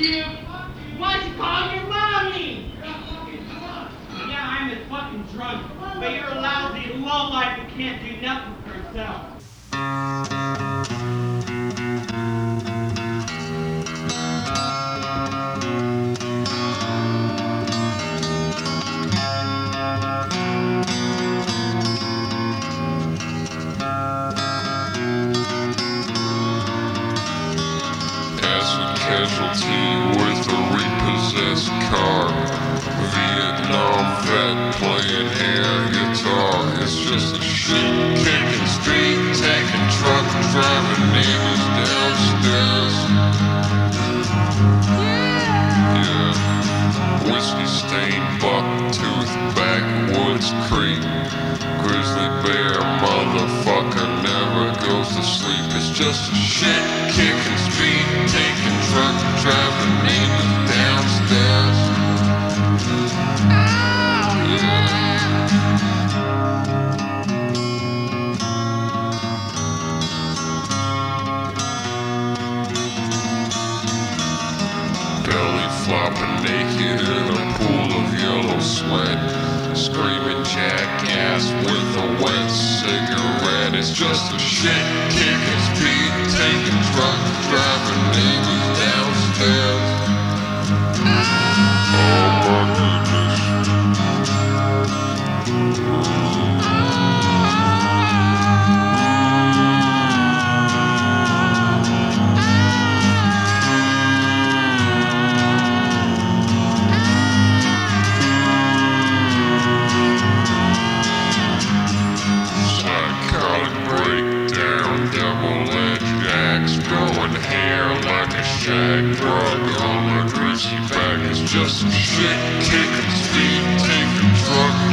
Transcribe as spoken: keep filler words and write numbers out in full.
you? Why'd you call your mommy? Yeah, I'm a fucking drunk, but you're a lousy lowlife who can't do nothing for herself. Casualty with a repossessed car. Vietnam vet playing air guitar. It's just a shit kicking, speed taking, truck driving neighbors downstairs. Yeah. Whiskey stained buck tooth backwoods creek. Grizzly bear motherfucker never goes to sleep. It's just a shit kicking, speed taking, truck driving neighbors downstairs. Yeah. Belly flopping naked in a pool of yellow sweat. Screaming jackass with a wet cigarette. It's just a shit kicking, speed taking, truck driving neighbors downstairs. Oh my goodness. Shag rug on a greasy back. It's just some shit kicking, speed taking, truck